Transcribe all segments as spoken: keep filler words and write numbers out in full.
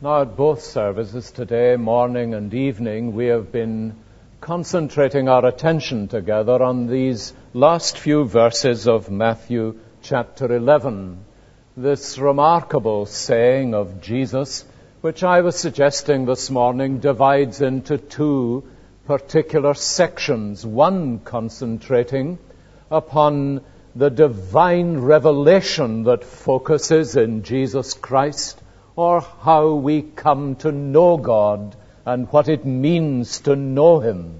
Now, at both services today, morning and evening, we have been concentrating our attention together on these last few verses of Matthew chapter eleven. This remarkable saying of Jesus, which I was suggesting this morning, divides into two particular sections. One concentrating upon the divine revelation that focuses in Jesus Christ, or how we come to know God and what it means to know Him.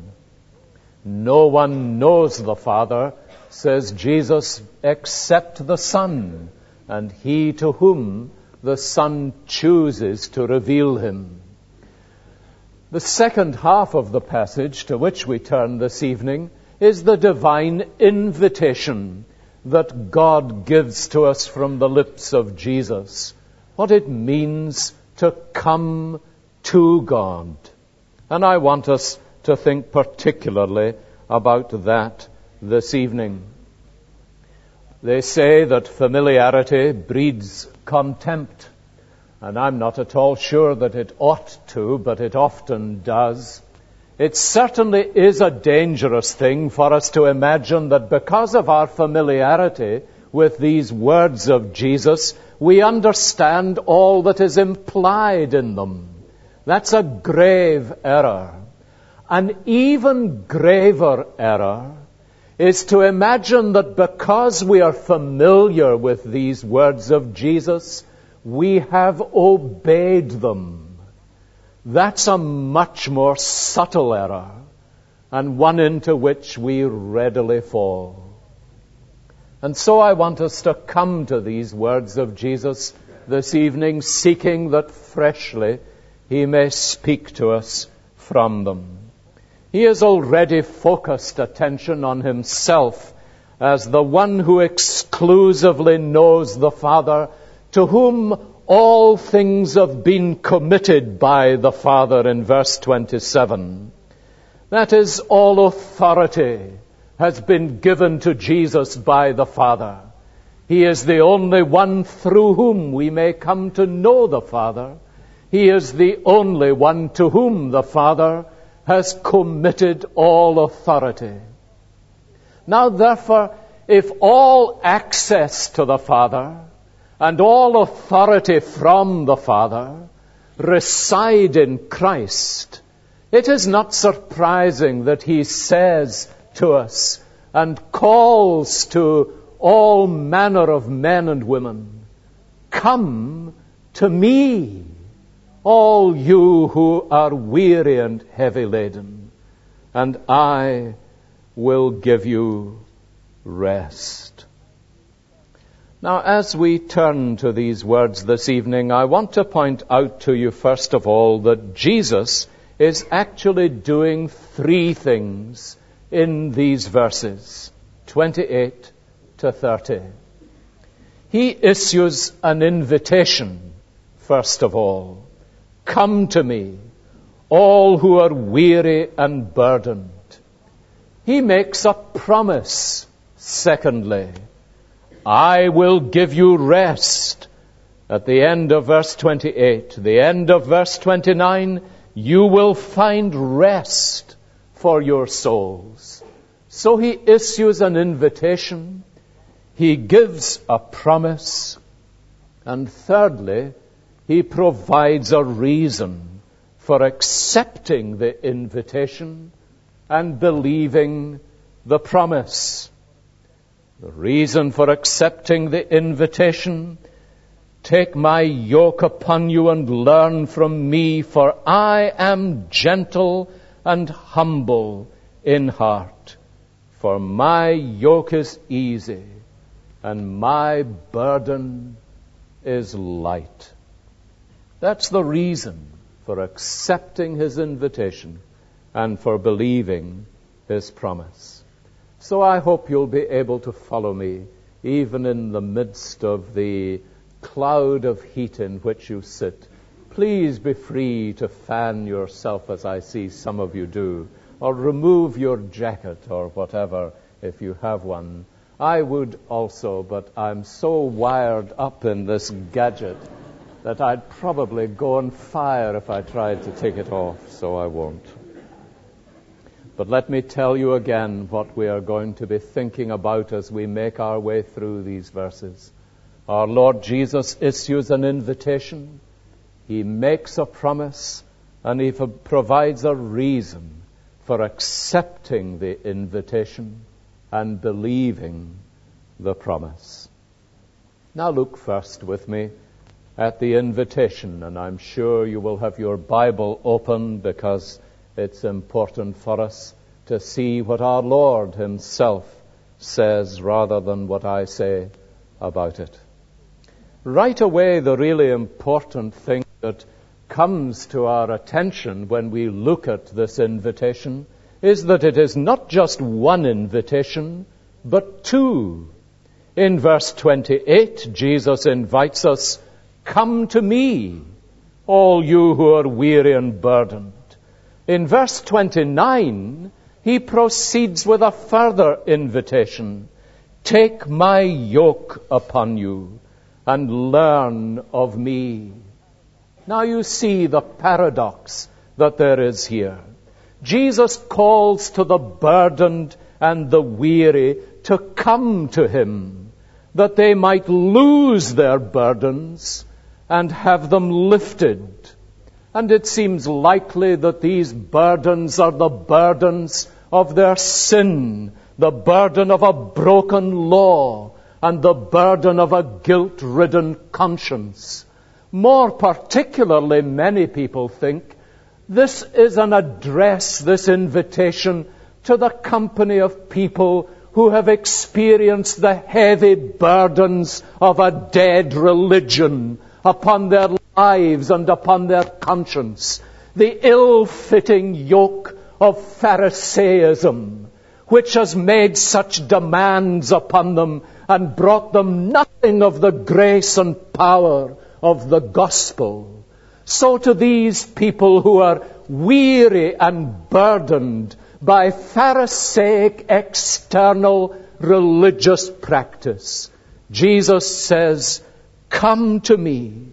No one knows the Father, says Jesus, except the Son, and he to whom the Son chooses to reveal Him. The second half of the passage to which we turn this evening is the divine invitation that God gives to us from the lips of Jesus. What it means to come to God. And I want us to think particularly about that this evening. They say that familiarity breeds contempt, and I'm not at all sure that it ought to, but it often does. It certainly is a dangerous thing for us to imagine that because of our familiarity with these words of Jesus, we understand all that is implied in them. That's a grave error. An even graver error is to imagine that because we are familiar with these words of Jesus, we have obeyed them. That's a much more subtle error, and one into which we readily fall. And so I want us to come to these words of Jesus this evening, seeking that freshly He may speak to us from them. He has already focused attention on Himself as the one who exclusively knows the Father, to whom all things have been committed by the Father in verse twenty-seven. That is, all authority has been given to Jesus by the Father. He is the only one through whom we may come to know the Father. He is the only one to whom the Father has committed all authority. Now, therefore, if all access to the Father and all authority from the Father reside in Christ, it is not surprising that He says to us and calls to all manner of men and women, "Come to me, all you who are weary and heavy laden, and I will give you rest." Now, as we turn to these words this evening, I want to point out to you first of all that Jesus is actually doing three things in these verses, twenty-eight to thirty. He issues an invitation, first of all. "Come to me, all who are weary and burdened." He makes a promise, secondly. "I will give you rest." At the end of verse twenty-eight, the end of verse twenty-nine, you will find rest for your souls. So He issues an invitation, He gives a promise, and thirdly, He provides a reason for accepting the invitation and believing the promise. The reason for accepting the invitation: "Take my yoke upon you and learn from me, for I am gentle and humble in heart. For my yoke is easy and my burden is light." That's the reason for accepting His invitation and for believing His promise. So I hope you'll be able to follow me, even in the midst of the cloud of heat in which you sit. Please be free to fan yourself, as I see some of you do, or remove your jacket or whatever if you have one. I would also, but I'm so wired up in this gadget that I'd probably go on fire if I tried to take it off, so I won't. But let me tell you again what we are going to be thinking about as we make our way through these verses. Our Lord Jesus issues an invitation. He makes a promise, and He provides a reason for accepting the invitation and believing the promise. Now look first with me at the invitation, and I'm sure you will have your Bible open because it's important for us to see what our Lord Himself says rather than what I say about it. Right away, the really important thing that comes to our attention when we look at this invitation is that it is not just one invitation, but two. In verse twenty-eight, Jesus invites us, "Come to me, all you who are weary and burdened." In verse twenty-nine, He proceeds with a further invitation, "Take my yoke upon you and learn of me." Now you see the paradox that there is here. Jesus calls to the burdened and the weary to come to Him, that they might lose their burdens and have them lifted. And it seems likely that these burdens are the burdens of their sin, the burden of a broken law, and the burden of a guilt-ridden conscience. More particularly, many people think this is an address, this invitation, to the company of people who have experienced the heavy burdens of a dead religion upon their lives and upon their conscience, the ill-fitting yoke of Pharisaism, which has made such demands upon them and brought them nothing of the grace and power of the gospel. So to these people who are weary and burdened by Pharisaic external religious practice, Jesus says, "Come to me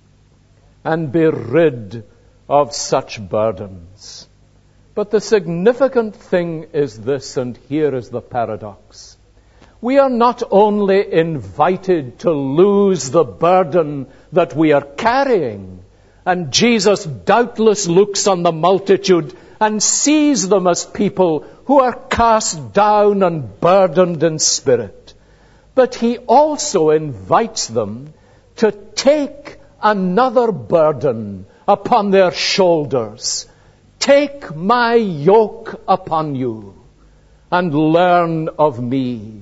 and be rid of such burdens." But the significant thing is this, and here is the paradox. We are not only invited to lose the burden that we are carrying, and Jesus doubtless looks on the multitude and sees them as people who are cast down and burdened in spirit, but He also invites them to take another burden upon their shoulders. "Take my yoke upon you and learn of me."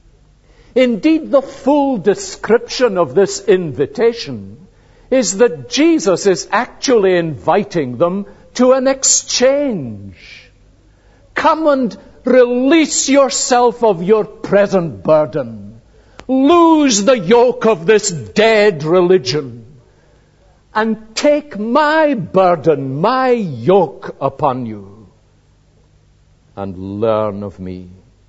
Indeed, the full description of this invitation is that Jesus is actually inviting them to an exchange. Come and release yourself of your present burden. Lose the yoke of this dead religion and take my burden, my yoke upon you and learn of me.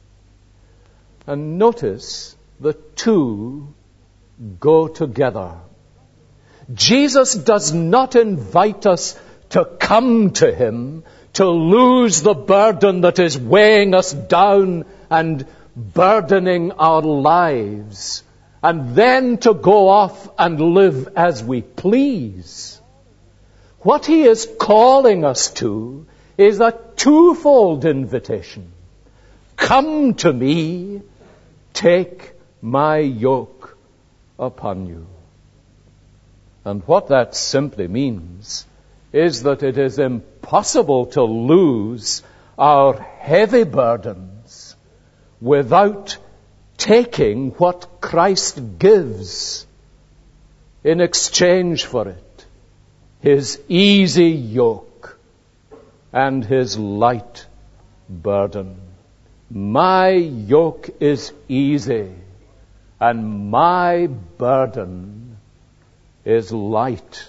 And notice the two go together. Jesus does not invite us to come to Him, to lose the burden that is weighing us down and burdening our lives, and then to go off and live as we please. What He is calling us to is a twofold invitation. Come to me, take my yoke upon you. And what that simply means is that it is impossible to lose our heavy burdens without taking what Christ gives in exchange for it, His easy yoke and His light burden. My yoke is easy and my burden is light.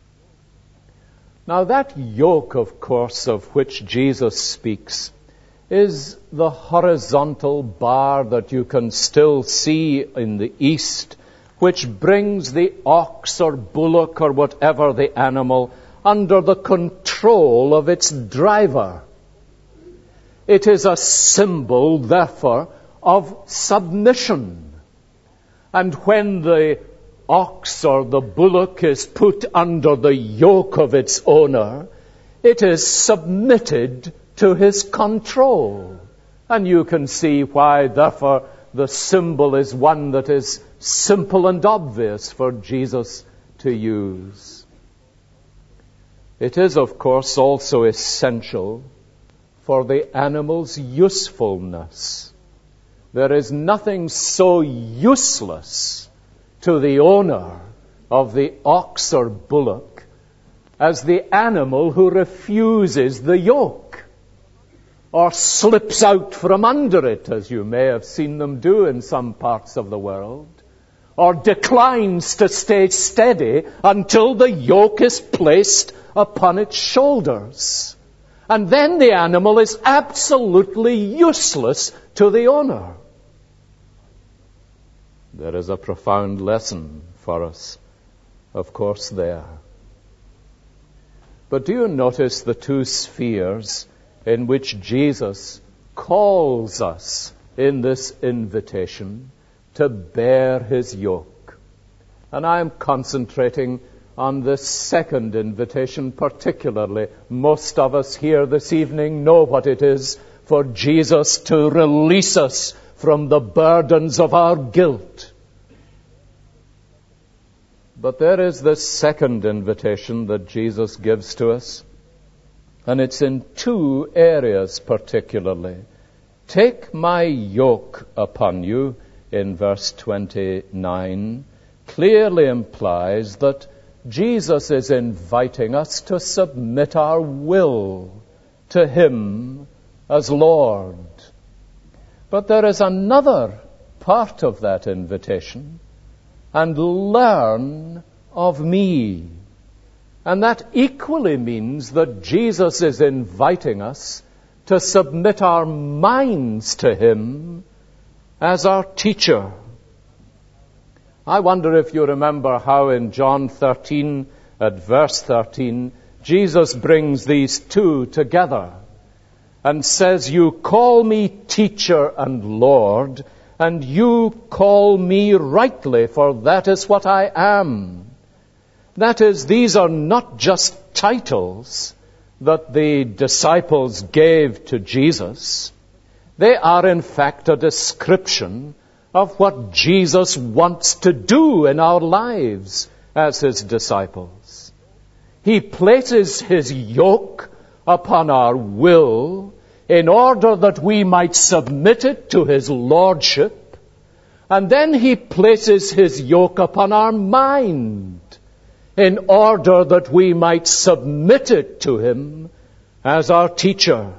Now that yoke, of course, of which Jesus speaks is the horizontal bar that you can still see in the east which brings the ox or bullock or whatever the animal under the control of its driver. It is a symbol, therefore, of submission. And when the ox or the bullock is put under the yoke of its owner, it is submitted to his control. And you can see why, therefore, the symbol is one that is simple and obvious for Jesus to use. It is, of course, also essential for the animal's usefulness. There is nothing so useless to the owner of the ox or bullock as the animal who refuses the yoke or slips out from under it, as you may have seen them do in some parts of the world, or declines to stay steady until the yoke is placed upon its shoulders. And then the animal is absolutely useless to the owner. There is a profound lesson for us, of course, there. But do you notice the two spheres in which Jesus calls us in this invitation to bear his yoke? And I am concentrating on this second invitation particularly. Most of us here this evening know what it is for Jesus to release us from the burdens of our guilt. But there is this second invitation that Jesus gives to us, and it's in two areas particularly. Take my yoke upon you, in verse twenty-nine, clearly implies that Jesus is inviting us to submit our will to him as Lord. But there is another part of that invitation, and learn of me. And that equally means that Jesus is inviting us to submit our minds to him as our teacher. I wonder if you remember how in John thirteen, at verse thirteen, Jesus brings these two together and says, "You call me teacher and Lord, and you call me rightly, for that is what I am." That is, these are not just titles that the disciples gave to Jesus. They are, in fact, a description of what Jesus wants to do in our lives as his disciples. He places his yoke upon our will in order that we might submit it to his lordship, and then he places his yoke upon our mind in order that we might submit it to him as our teacher.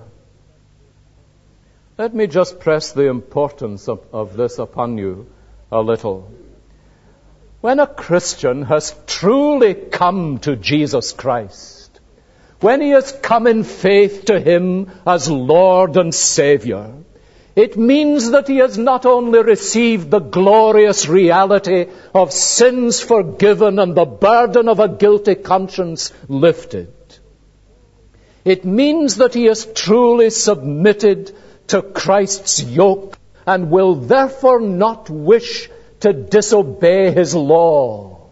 Let me just press the importance of, of this upon you a little. When a Christian has truly come to Jesus Christ, when he has come in faith to him as Lord and Savior, it means that he has not only received the glorious reality of sins forgiven and the burden of a guilty conscience lifted. It means that he has truly submitted to Christ's yoke and will therefore not wish to disobey his law.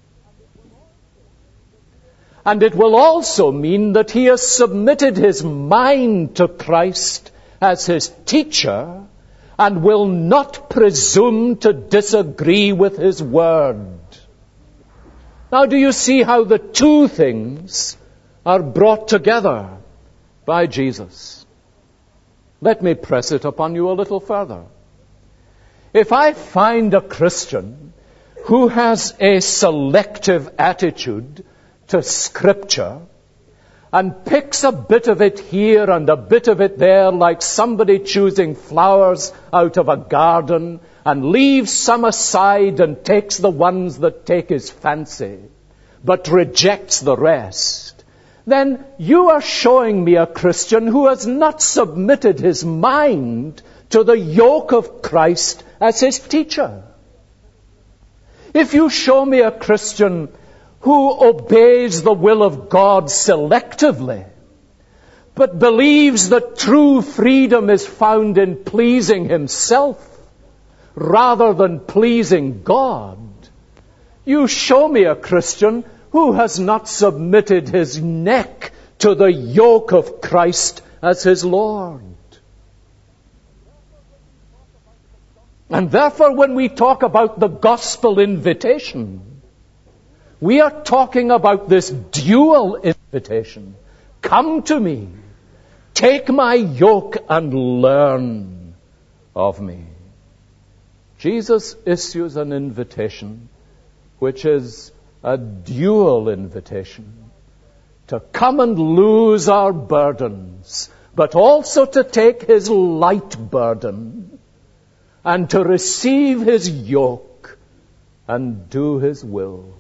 And it will also mean that he has submitted his mind to Christ as his teacher and will not presume to disagree with his word. Now, do you see how the two things are brought together by Jesus? Let me press it upon you a little further. If I find a Christian who has a selective attitude to Scripture and picks a bit of it here and a bit of it there, like somebody choosing flowers out of a garden, and leaves some aside and takes the ones that take his fancy, but rejects the rest, then you are showing me a Christian who has not submitted his mind to the yoke of Christ as his teacher. if you show me a Christian who obeys the will of God selectively, but believes that true freedom is found in pleasing himself rather than pleasing God, you show me a Christian who has not submitted his neck to the yoke of Christ as his Lord. And therefore, when we talk about the gospel invitation, we are talking about this dual invitation. Come to me, take my yoke and learn of me. Jesus issues an invitation which is a dual invitation to come and lose our burdens, but also to take his light burden and to receive his yoke and do his will.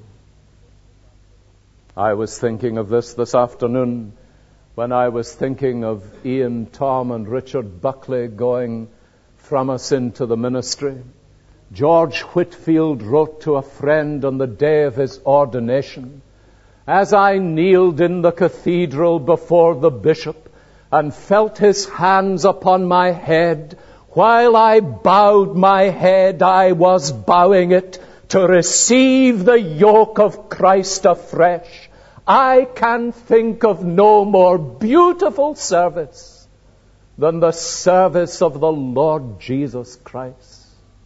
I was thinking of this this afternoon when I was thinking of Ian, Tom, and Richard Buckley going from us into the ministry. George Whitfield wrote to a friend on the day of his ordination, "As I kneeled in the cathedral before the bishop and felt his hands upon my head, while I bowed my head, I was bowing it to receive the yoke of Christ afresh. I can think of no more beautiful service than the service of the Lord Jesus Christ."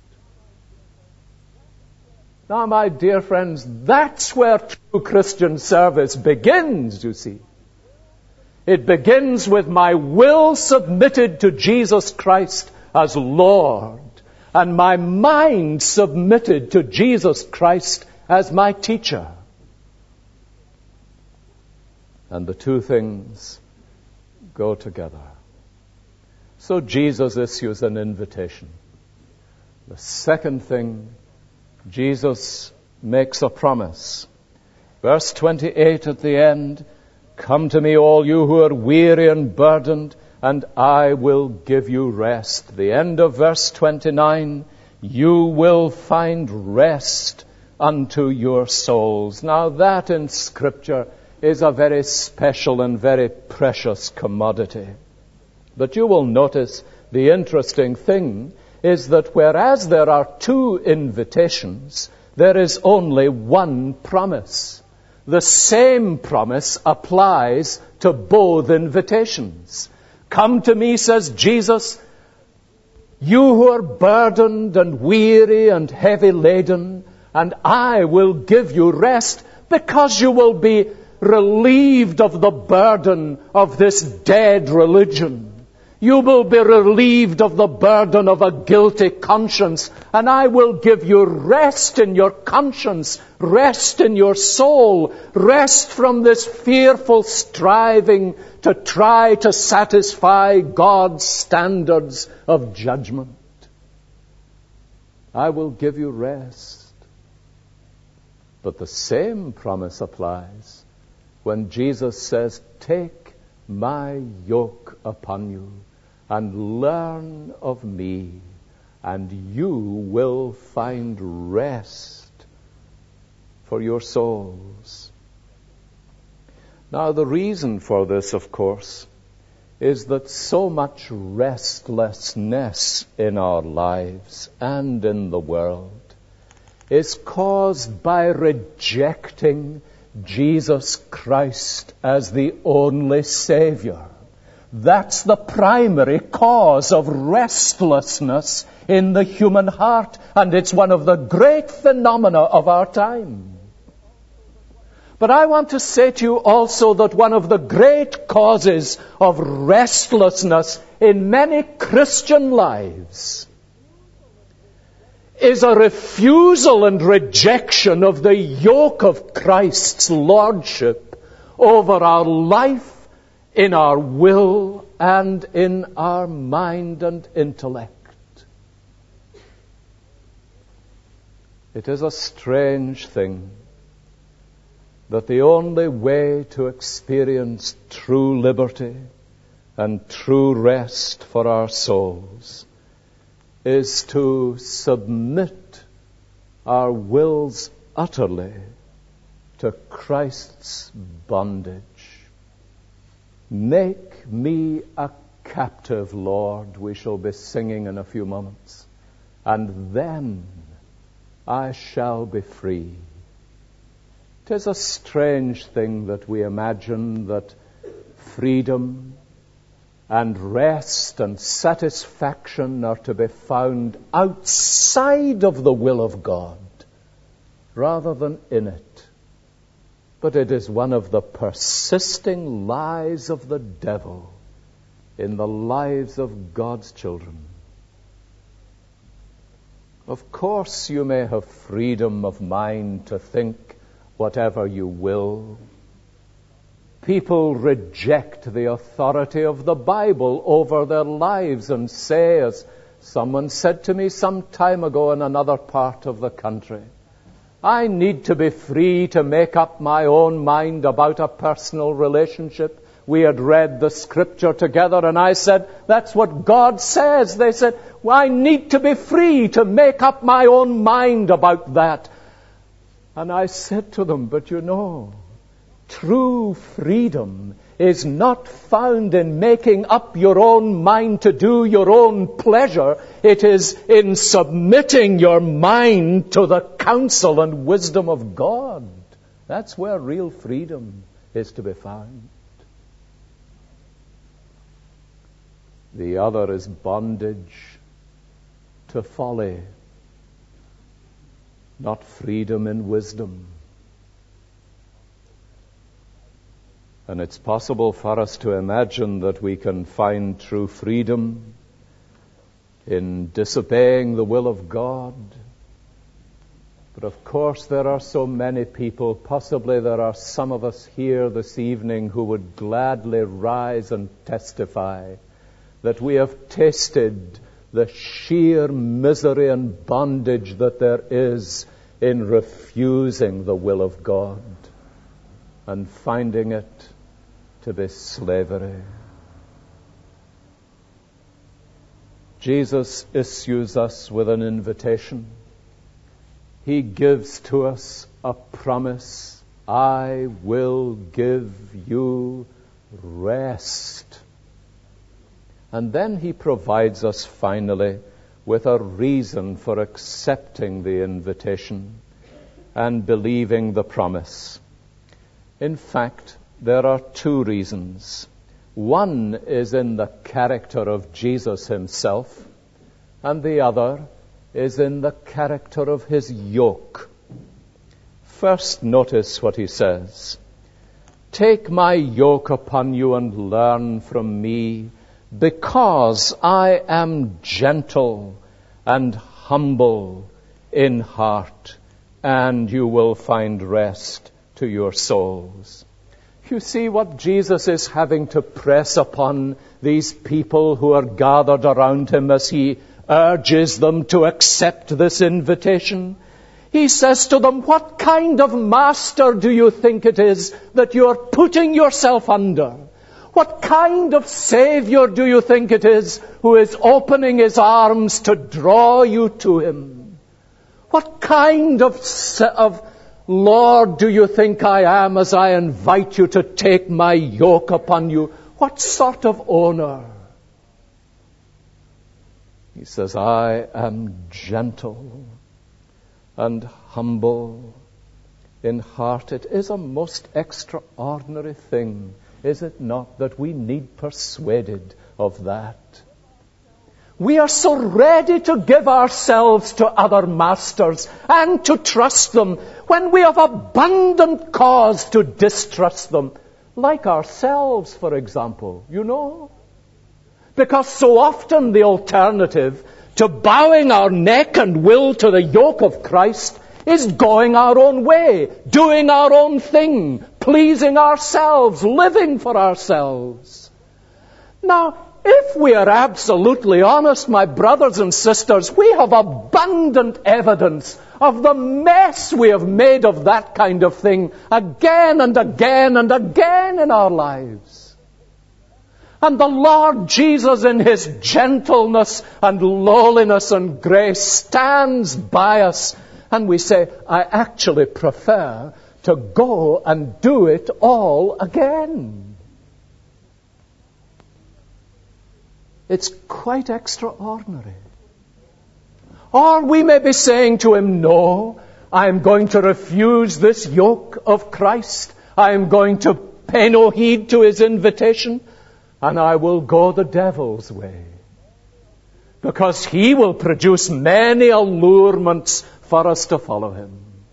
Now, my dear friends, that's where true Christian service begins, you see. It begins with my will submitted to Jesus Christ as Lord, and my mind submitted to Jesus Christ as my teacher. And the two things go together. So Jesus issues an invitation. The second thing, Jesus makes a promise. Verse twenty-eight at the end, "Come to me, all you who are weary and burdened, and I will give you rest." The end of verse twenty-nine, "You will find rest unto your souls." Now that in Scripture is a very special and very precious commodity. But you will notice the interesting thing is that whereas there are two invitations, there is only one promise. The same promise applies to both invitations. "Come to me," says Jesus, "you who are burdened and weary and heavy laden, and I will give you rest, because you will be relieved of the burden of this dead religion. You will be relieved of the burden of a guilty conscience, and I will give you rest in your conscience, rest in your soul, rest from this fearful striving to try to satisfy God's standards of judgment. I will give you rest." But the same promise applies when Jesus says, "Take my yoke upon you and learn of me, and you will find rest for your souls." Now, the reason for this, of course, is that so much restlessness in our lives and in the world is caused by rejecting Jesus Christ as the only Savior. That's the primary cause of restlessness in the human heart, and it's one of the great phenomena of our time. But I want to say to you also that one of the great causes of restlessness in many Christian lives is a refusal and rejection of the yoke of Christ's lordship over our life, in our will, and in our mind and intellect. It is a strange thing that the only way to experience true liberty and true rest for our souls is to submit our wills utterly to Christ's bondage. Make me a captive, Lord, we shall be singing in a few moments, and then I shall be free. 'Tis a strange thing that we imagine that freedom and rest and satisfaction are to be found outside of the will of God rather than in it. But it is one of the persisting lies of the devil in the lives of God's children. Of course, you may have freedom of mind to think whatever you will. People reject the authority of the Bible over their lives and say, as someone said to me some time ago in another part of the country, I need to be free to make up my own mind about a personal relationship. We had read the scripture together and I said, that's what God says. They said, well, I need to be free to make up my own mind about that. And I said to them, but you know, true freedom is not found in making up your own mind to do your own pleasure. It is in submitting your mind to the counsel and wisdom of God. That's where real freedom is to be found. The other is bondage to folly, not freedom in wisdom. And it's possible for us to imagine that we can find true freedom in disobeying the will of God. But of course there are so many people, possibly there are some of us here this evening who would gladly rise and testify that we have tasted the sheer misery and bondage that there is in refusing the will of God and finding it to be slavery. Jesus issues us with an invitation. He gives to us a promise. I will give you rest. And then he provides us finally with a reason for accepting the invitation and believing the promise. In fact, there are two reasons. One is in the character of Jesus himself, and the other is in the character of his yoke. First, notice what he says. Take my yoke upon you and learn from me, because I am gentle and humble in heart, and you will find rest to your souls. You see what Jesus is having to press upon these people who are gathered around him as he urges them to accept this invitation. He says to them, what kind of master do you think it is that you're putting yourself under? What kind of Savior do you think it is who is opening his arms to draw you to him? What kind of, of Lord do you think I am as I invite you to take my yoke upon you? What sort of owner? He says, I am gentle and humble in heart. It is a most extraordinary thing, is it not, that we need persuaded of that? We are so ready to give ourselves to other masters and to trust them when we have abundant cause to distrust them. Like ourselves, for example, you know. Because so often the alternative to bowing our neck and will to the yoke of Christ is going our own way, doing our own thing, pleasing ourselves, living for ourselves. Now, if we are absolutely honest, my brothers and sisters, we have abundant evidence of the mess we have made of that kind of thing again and again and again in our lives. And the Lord Jesus, in his gentleness and lowliness and grace, stands by us And we say, I actually prefer to go and do it all again. It's quite extraordinary. Or we may be saying to him, no, I am going to refuse this yoke of Christ. I am going to pay no heed to his invitation, and I will go the devil's way. Because he will produce many allurements for us to follow him.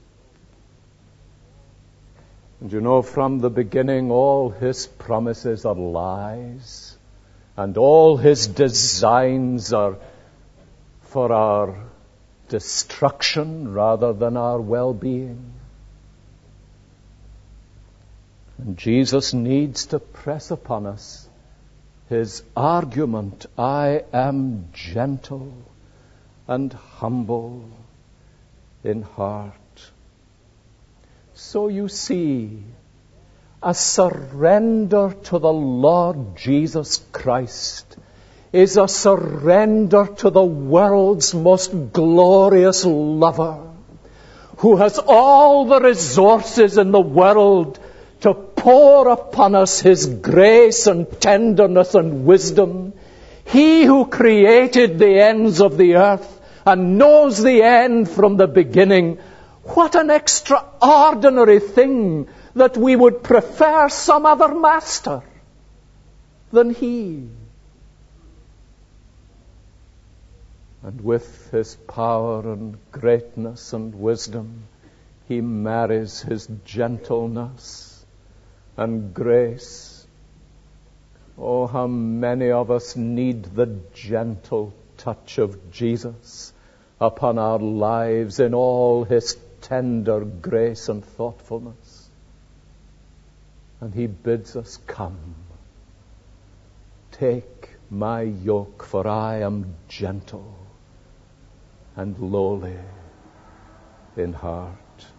And you know, from the beginning, all his promises are lies, and all his designs are for our destruction rather than our well-being. And Jesus needs to press upon us his argument, I am gentle and humble in heart. So you see, a surrender to the Lord Jesus Christ is a surrender to the world's most glorious lover, who has all the resources in the world to pour upon us his grace and tenderness and wisdom. He who created the ends of the earth and knows the end from the beginning. What an extraordinary thing that we would prefer some other master than he. And with his power and greatness and wisdom, he marries his gentleness and grace. Oh, how many of us need the gentle touch of Jesus upon our lives in all his tender grace and thoughtfulness. And he bids us, come, take my yoke, for I am gentle and lowly in heart.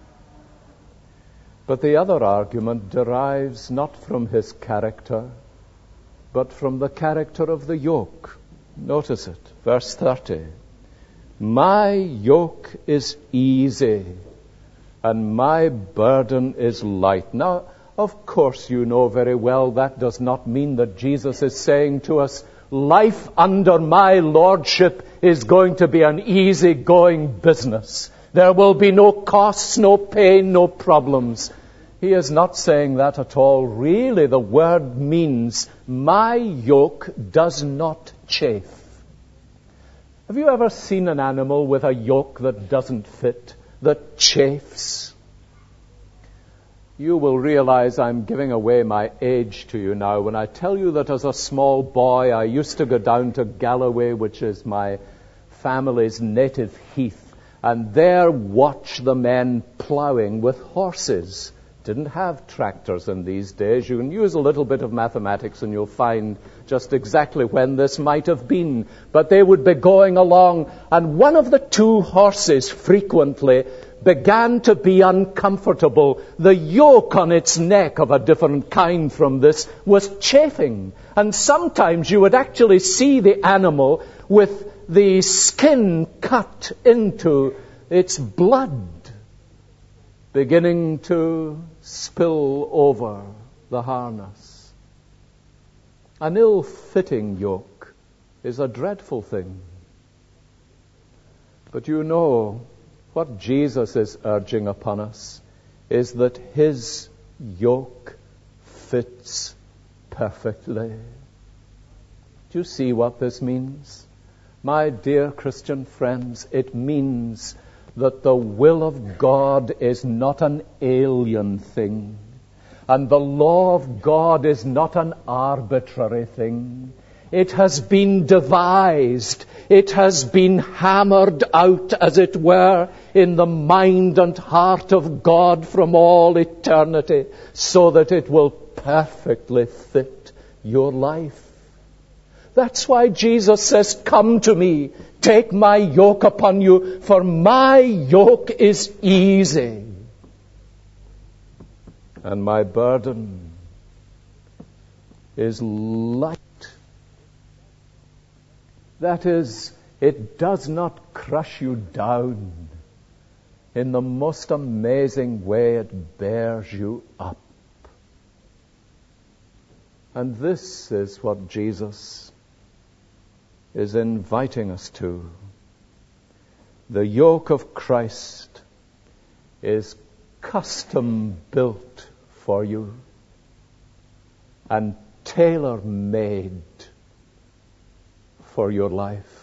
But the other argument derives not from his character, but from the character of the yoke. Notice it, verse thirty. My yoke is easy, and my burden is light. Now, of course you know very well that does not mean that Jesus is saying to us, life under my lordship is going to be an easy-going business. There will be no costs, no pain, no problems. He is not saying that at all. Really, the word means, my yoke does not chafe. Have you ever seen an animal with a yoke that doesn't fit, that chafes? You will realize I'm giving away my age to you now when I tell you that as a small boy I used to go down to Galloway, which is my family's native heath, and there watch the men ploughing with horses. Didn't have tractors in these days. You can use a little bit of mathematics and you'll find just exactly when this might have been. But they would be going along, and one of the two horses frequently began to be uncomfortable. The yoke on its neck, of a different kind from this, was chafing. And sometimes you would actually see the animal with the skin cut into its blood, beginning to spill over the harness. An ill-fitting yoke is a dreadful thing. But you know, what Jesus is urging upon us is that his yoke fits perfectly. Do you see what this means? My dear Christian friends, it means that the will of God is not an alien thing, and the law of God is not an arbitrary thing. It has been devised, it has been hammered out, as it were, in the mind and heart of God from all eternity, so that it will perfectly fit your life. That's why Jesus says, come to me, take my yoke upon you, for my yoke is easy, and my burden is light. That is, it does not crush you down. in the most amazing way it bears you up. And this is what Jesus is inviting us to. The yoke of Christ is custom built for you and tailor-made for your life.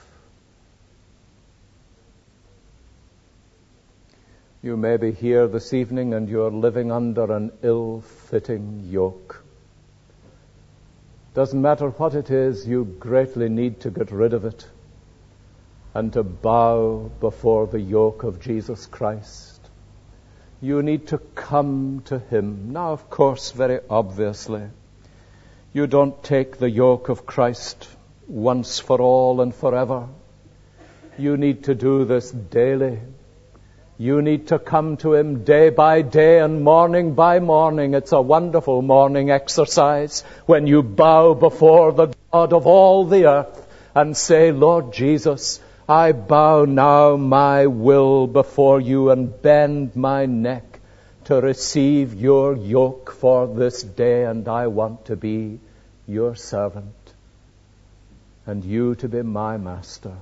You may be here this evening and you're living under an ill-fitting yoke. Doesn't matter what it is, you greatly need to get rid of it and to bow before the yoke of Jesus Christ. You need to come to Him. Now, of course, very obviously, you don't take the yoke of Christ once for all and forever. You need to do this daily. You need to come to Him day by day and morning by morning. It's a wonderful morning exercise when you bow before the God of all the earth and say, Lord Jesus, I bow now my will before you and bend my neck to receive your yoke for this day, and I want to be your servant and you to be my master.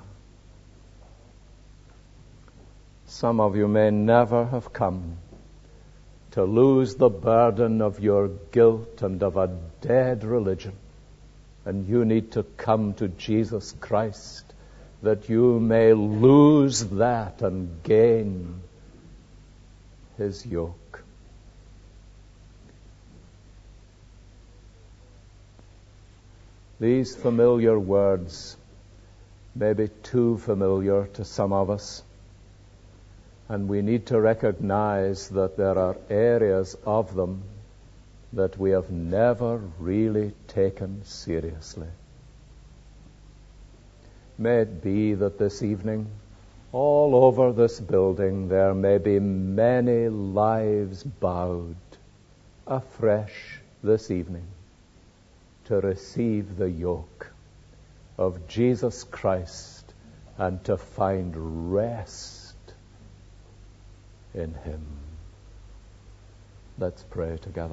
Some of you may never have come to lose the burden of your guilt and of a dead religion. And you need to come to Jesus Christ that you may lose that and gain His yoke. These familiar words may be too familiar to some of us. And we need to recognize that there are areas of them that we have never really taken seriously. May it be that this evening, all over this building, there may be many lives bowed afresh this evening to receive the yoke of Jesus Christ and to find rest in Him. Let's pray together.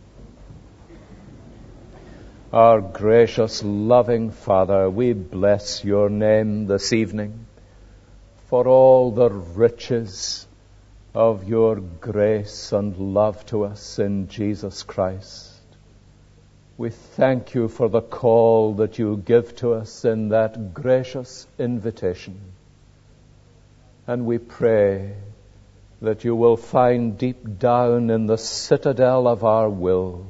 Our gracious, loving Father, we bless your name this evening for all the riches of your grace and love to us in Jesus Christ. We thank you for the call that you give to us in that gracious invitation. And we pray that you will find deep down in the citadel of our will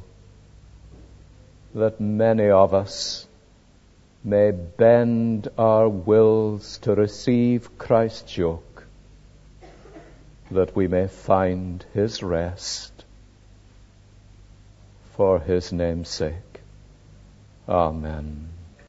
that many of us may bend our wills to receive Christ's yoke, that we may find His rest for His name's sake. Amen.